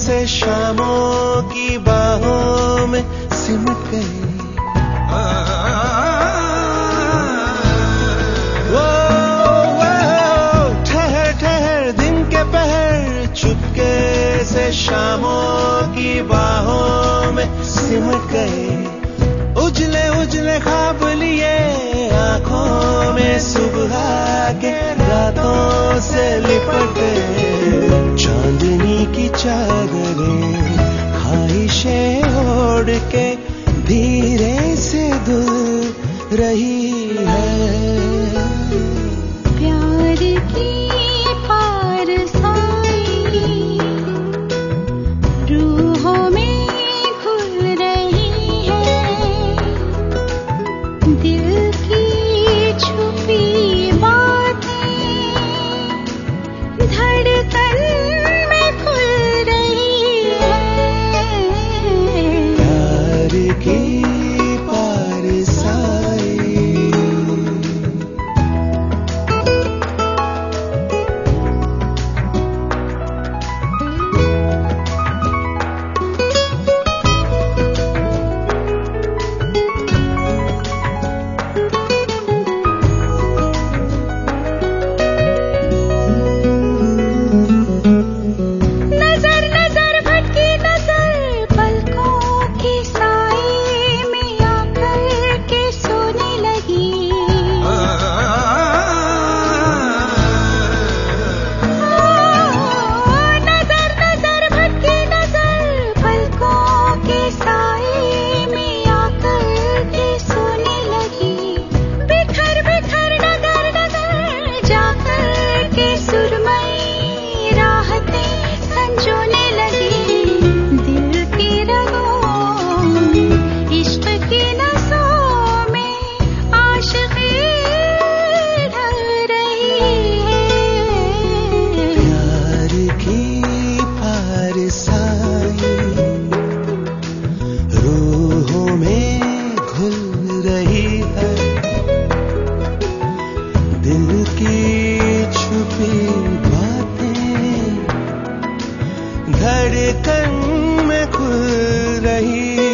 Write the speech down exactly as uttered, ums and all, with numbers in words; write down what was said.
से शामों की बाहों में सिमट गई। वो ठहर ठहर दिन के पहर चुपके से शामों की बाहों में सिमट गए। उजले उजले ख्वाब लिए आंखों में सुबह के रातों से लिपट गए। चांदनी की चादरें ख्वाहिशें ओढ़ के धीरे से धुल रही है। प्यार की रूहों में घुल रही है। दिल की छुपी बातें धड़कन में खुल रही है। प्यार की पारसाई रूहों में घुल रही है। दिल की छुपी बातें धड़कन में खुल रही